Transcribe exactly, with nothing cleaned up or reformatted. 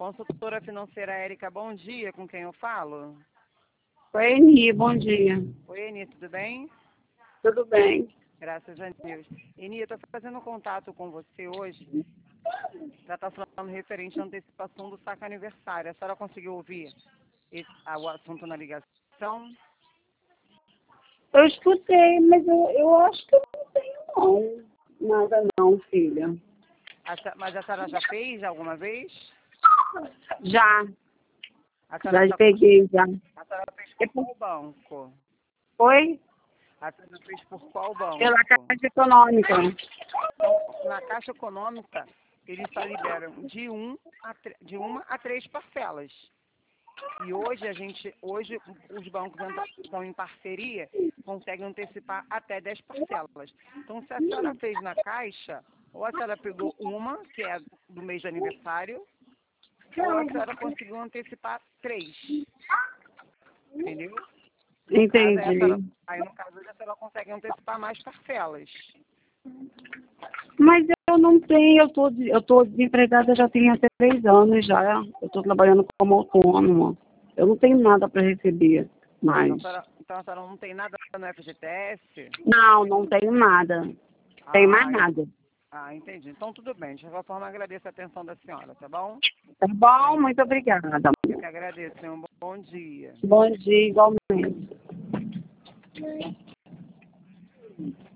Consultora financeira Érica, bom dia, com quem eu falo? Oi, Eni, bom dia. Oi, Eni, tudo bem? Tudo bem? Graças a Deus. Eni, eu estou fazendo contato com você hoje para estar falando referente à antecipação do saque aniversário. A senhora conseguiu ouvir esse, ah, o assunto na ligação? Eu escutei, mas eu, eu acho que eu não tenho não. Nada não, filha. A se- mas a senhora já fez alguma vez? Já, A senhora, já já, peguei, já. a senhora fez por qual banco? Foi A senhora fez por qual banco? pela Caixa Econômica. Então, na Caixa Econômica, eles só liberam de, um a tre- de uma a três parcelas. E hoje a gente, hoje os bancos entram- estão em parceria, conseguem antecipar até dez parcelas. Então, se a senhora fez na Caixa, ou a senhora pegou uma, que é do mês de aniversário, ou a senhora conseguiu antecipar três. Entendeu? No caso, aí, a senhora, Entendi. aí no caso a senhora consegue antecipar mais parcelas. Mas eu não tenho, eu tô, de- eu tô desempregada já tem até três anos já. Eu tô trabalhando como autônoma. Eu não tenho nada para receber mais. Então a, senhora, então a senhora não tem nada no F G T S? Não, não tenho nada. Tem mais Ah, nada. ah, entendi. Então tudo bem. De qualquer forma, agradeço a atenção da senhora, tá bom? Tá bom? Muito obrigada. Eu que agradeço. Tenha um bom dia. Bom dia, igualmente.